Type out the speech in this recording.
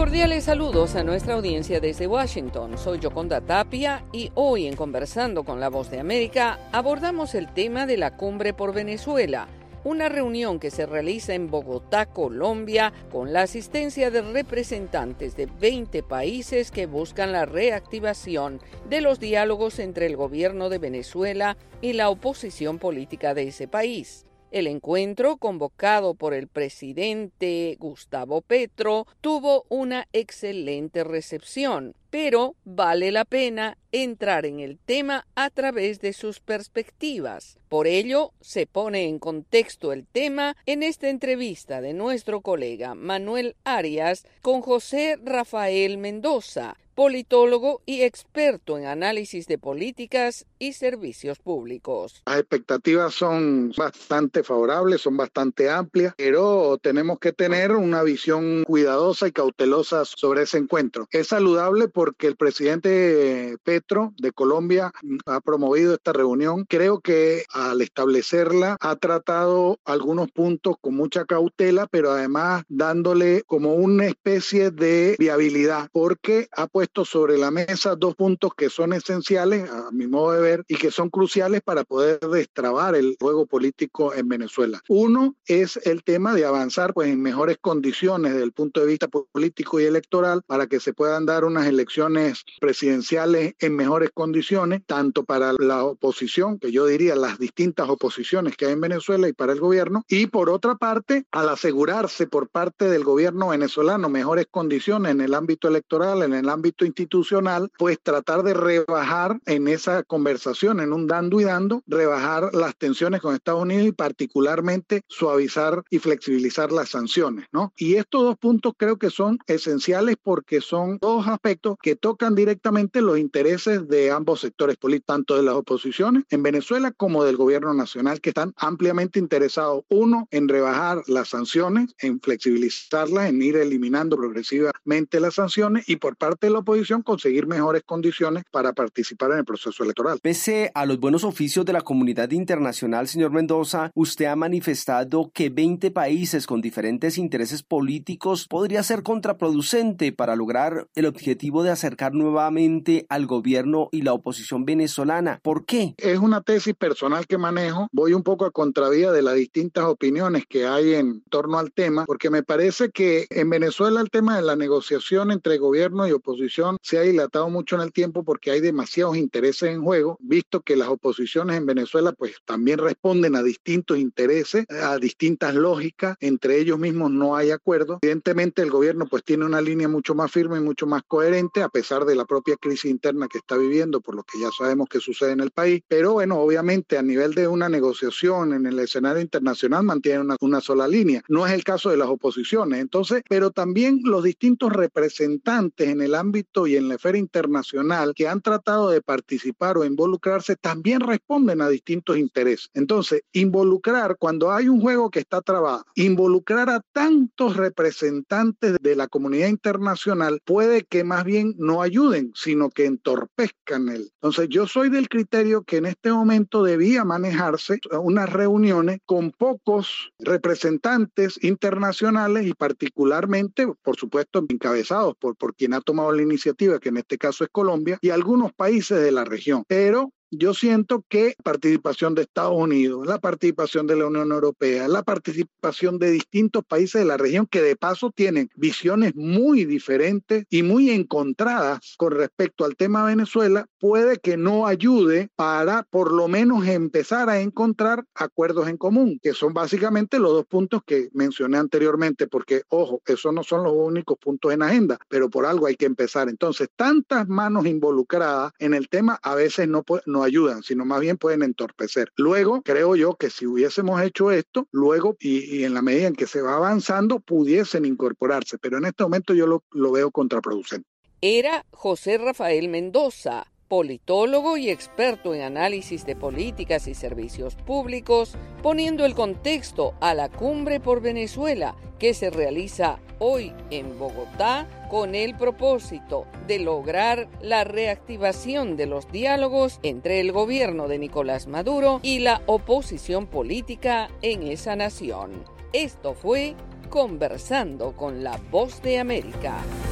Cordiales saludos a nuestra audiencia desde Washington. Soy Yoconda Tapia y hoy en Conversando con la Voz de América abordamos el tema de la Cumbre por Venezuela, una reunión que se realiza en Bogotá, Colombia, con la asistencia de representantes de 20 países que buscan la reactivación de los diálogos entre el gobierno de Venezuela y la oposición política de ese país. El encuentro, convocado por el presidente Gustavo Petro, tuvo una excelente recepción, pero vale la pena entrar en el tema a través de sus perspectivas. Por ello, se pone en contexto el tema en esta entrevista de nuestro colega Manuel Arias con José Rafael Mendoza, politólogo y experto en análisis de políticas y servicios públicos. Las expectativas son bastante favorables, son bastante amplias, pero tenemos que tener una visión cuidadosa y cautelosa sobre ese encuentro. Es saludable porque el presidente Petro de Colombia ha promovido esta reunión. Creo que al establecerla ha tratado algunos puntos con mucha cautela, pero además dándole como una especie de viabilidad, porque ha puesto sobre la mesa dos puntos que son esenciales, a mi modo de ver, y que son cruciales para poder destrabar el juego político en Venezuela. Uno es el tema de avanzar en mejores condiciones desde el punto de vista político y electoral para que se puedan dar unas elecciones presidenciales en mejores condiciones, tanto para la oposición, que yo diría las distintas oposiciones que hay en Venezuela, y para el gobierno, y por otra parte, al asegurarse por parte del gobierno venezolano mejores condiciones en el ámbito electoral, en el ámbito institucional, pues tratar de rebajar en esa conversación, en un dando y dando, rebajar las tensiones con Estados Unidos y particularmente suavizar y flexibilizar las sanciones, ¿no? Y estos dos puntos creo que son esenciales porque son dos aspectos que tocan directamente los intereses de ambos sectores políticos, tanto de las oposiciones en Venezuela como del gobierno nacional, que están ampliamente interesados, uno, en rebajar las sanciones, en flexibilizarlas, en ir eliminando progresivamente las sanciones, y por parte de la oposición conseguir mejores condiciones para participar en el proceso electoral. Pese a los buenos oficios de la comunidad internacional, señor Mendoza, usted ha manifestado que 20 países con diferentes intereses políticos podría ser contraproducente para lograr el objetivo de acercar nuevamente al gobierno y la oposición venezolana. ¿Por qué? Es una tesis personal que manejo. Voy un poco a contravía de las distintas opiniones que hay en torno al tema, porque me parece que en Venezuela el tema de la negociación entre gobierno y oposición se ha dilatado mucho en el tiempo porque hay demasiados intereses en juego, visto que las oposiciones en Venezuela pues también responden a distintos intereses, a distintas lógicas, entre ellos mismos no hay acuerdo. Evidentemente el gobierno pues tiene una línea mucho más firme y mucho más coherente a pesar de la propia crisis interna que está viviendo, por lo que ya sabemos que sucede en el país, pero bueno, obviamente a nivel de una negociación en el escenario internacional mantiene una sola línea. No es el caso de las oposiciones, entonces, pero también los distintos representantes en el ámbito y en la esfera internacional que han tratado de participar o involucrarse también responden a distintos intereses. Entonces, involucrar cuando hay un juego que está trabado, involucrar a tantos representantes de la comunidad internacional puede que más bien no ayuden, sino que entorpezcan él. Entonces, yo soy del criterio que en este momento debía manejarse unas reuniones con pocos representantes internacionales y particularmente, por supuesto, encabezados por quien ha tomado la iniciativa, que en este caso es Colombia, y algunos países de la región. Pero yo siento que la participación de Estados Unidos, la participación de la Unión Europea, la participación de distintos países de la región que de paso tienen visiones muy diferentes y muy encontradas con respecto al tema Venezuela, puede que no ayude para por lo menos empezar a encontrar acuerdos en común, que son básicamente los dos puntos que mencioné anteriormente, porque, ojo, esos no son los únicos puntos en agenda, pero por algo hay que empezar. Entonces, tantas manos involucradas en el tema a veces no ayudan, sino más bien pueden entorpecer. Luego, creo yo que si hubiésemos hecho esto, luego y en la medida en que se va avanzando, pudiesen incorporarse, pero en este momento yo lo veo contraproducente. Era José Rafael Mendoza, politólogo y experto en análisis de políticas y servicios públicos, poniendo el contexto a la Cumbre por Venezuela que se realiza hoy en Bogotá con el propósito de lograr la reactivación de los diálogos entre el gobierno de Nicolás Maduro y la oposición política en esa nación. Esto fue Conversando con la Voz de América.